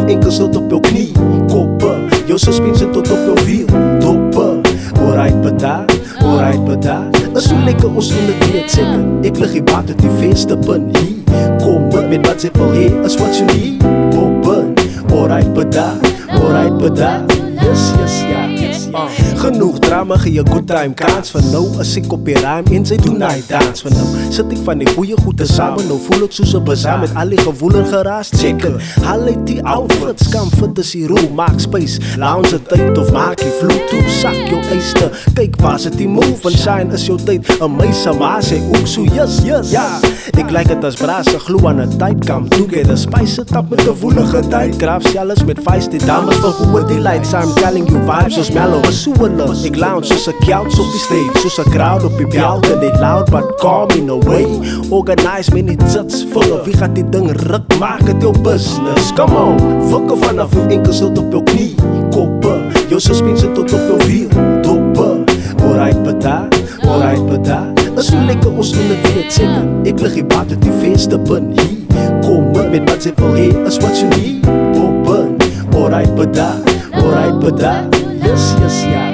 of enkels tot op jou knie. Koppen, jou suspension tot op jou wiel. Doppen, alright beda, alright beda. Is so lekker ons in het weet zeker. Ik lig hier buiten die feeste pun hier. Kom met wat ze wil hee, is wat je niet. Koppen, alright beda, alright beda. Yes, ja. Genoeg drama, gee je good time kans. Van nou as ik op je ruim in zij doen hij dans. Van nou zit ik van die goeie goede samen. Nou voel ik soos een bazaar met al die gevoelens geraast. Checken, haal uit die outfits. Comfort is die rol, maak space. Lounge tijd of maak je vloed toe. Zak jou eiste, kijk waar zit die move. En shine is jouw tijd, een meisje maar zij ook zo yes. Ja, ik lijk het als brazen, gloe aan het tijd. Come together, spice het up met de woelige tijd. Graaf zelfs met feisty dames van hoe die lights. I'm telling you vibes als mellow, is so lust. Ik lounge soos een couch op die stage, soos een crowd op die belt. En niet loud, but calm in a way. Organize me niet zits vullen. Wie gaat die ding ruk, maak het jouw business. Come on, fucken vanaf uw enkels tot op jouw knie. Koppen, jouw suspension tot op jouw wiel. Doppen, alright beda, alright beda. Is so lekker ons in het weet zeker. Ik lig hier buiten die feeste pun hier. Kom met wat ze wil hee, is wat je niet. Koppen, alright beda, alright beda. Yes, ja.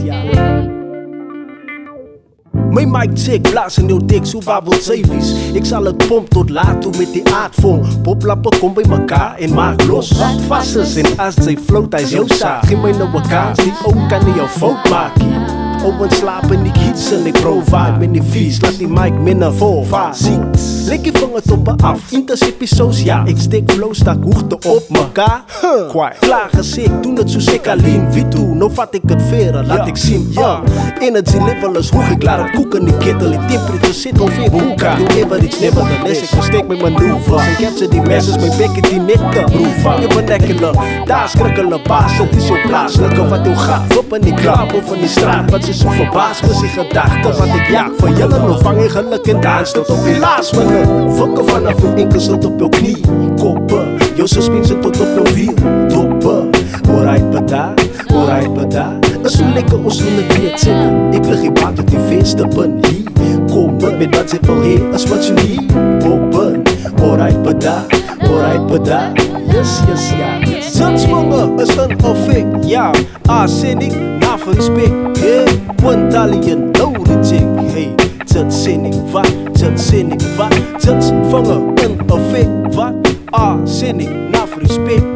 Mijn mic check, blaas in jouw dik, zo wabbelt zeewies. Ik zal het pomp tot laat toe met die aardvorm. Poplappen kom bij mekaar en maak los. Wat vast is en als zij float, hij is jouw zaak. Geef mij nou een kaars, die ook kan niet jouw fout maken. Owen slapen, ik hits en ik provide. Ben niet vies, laat die mic minder voor. Ziet, lik je vinger toppen af. Intercipiso's, ja, ik steek flow, stak hoogte op mekaar. Klaar gezicht, doen het zo sick alleen. Wie toe, nou vat ik het veren, laat ik zien. Energy level is hoog, ik laat het koeken in die kettle. Die temperatuur zit ongeveer hoeka. Doe even iets nevertheless, ik versteek met manoeuvres. Ik heb ze die messes, mijn bekken die nekte. Vang je vernekkelen, daar schrikkelen baas. Het is jouw plaatselijke, wat hoe gaat. Foppen die klap over die straat, wat ze zo verbaasd met zijn gedachten. Wat ik jaag van jullie, nog vang je geluk en dans tot op je laatst van het. Fokken vanaf uw enkels tot op jouw knie. Koppen, jouw suspension tot op jouw wiel. Doppen, alright beda. Is zo lekker ons in het weet zeker. Ik lig hier buiten die feeste pun hier. Kom met wat ze wil hee, is wat je niet. Koppen, alright beda. Yes, ja. Zandsmannen is een effect, ja. Arsenik, na verspek, hey. Wandaliën, no reject, hey. Zandszinnig, wat? Zandsvangen, een effect, wat? Arsenik, na verspek.